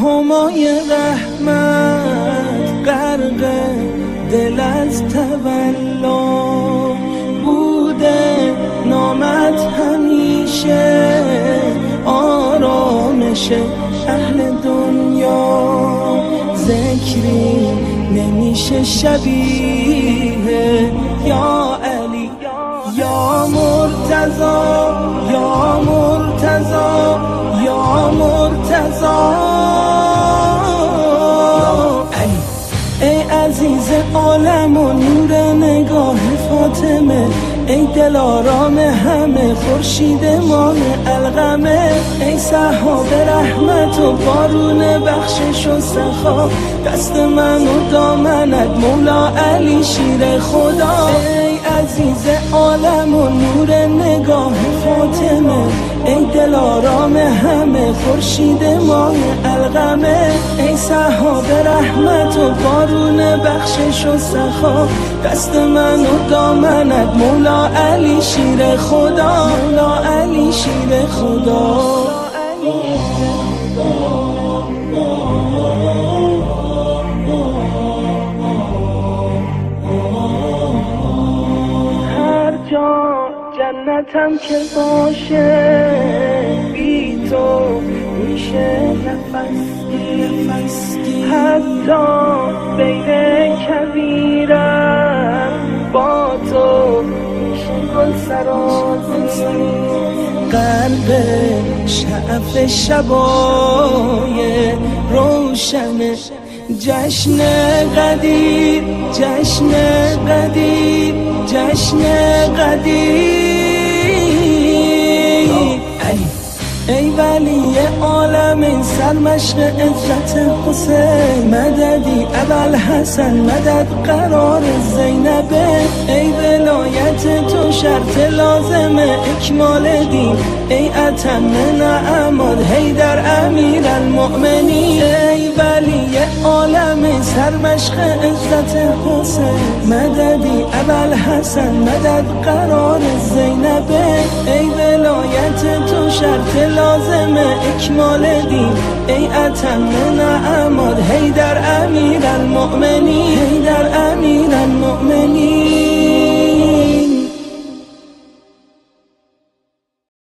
همای رحمت غرق دل از تولا بوده، نامت همیشه آرامش اهل دنیا، ذکری نمیشه شبیه یا علی یا مرتضی یا مرتضی یا مرتضی. ای عزیز عالم و نور نگاه فاطمه، ای دل آرام همه خورشید مان القمه، ای سحاب رحمت و بارون بخشش و سخا، دست من و دامنت مولا علی شیر خدا. ای عزیز عالم و نور نگاه فاطمه، ای دل آرام همه خورشید مان القمه، ای سحاب رحمت و بارون بخشش و سخا، دست من و دامنت مولا علی شیر خدا، مولا علی شیر خدا. هر جا جنتم که باشه بی تو میشه نفسگی، حتی بین کبیرم با تو میشه گل سرازی، قلب شعف شبای روشن جشن قدیر، جشن قدیر، جشن قدیر. ای ولی عالم سرمشق عزت حسین، مددی ابوالحسن مدد قرار زینبه، ای ولایت تو شرط لازم اکمال دین، ای اتم نعمات حیدر امیر المؤمنین. ای ولی عالم سرمشق عزت حسین، مددی ابوالحسن مدد قرار زینبه، ای ولایت تو شرط لازم اکمال دین، ای اتم نعمات حیدر امیر المؤمنین، حیدر امیر المؤمنین.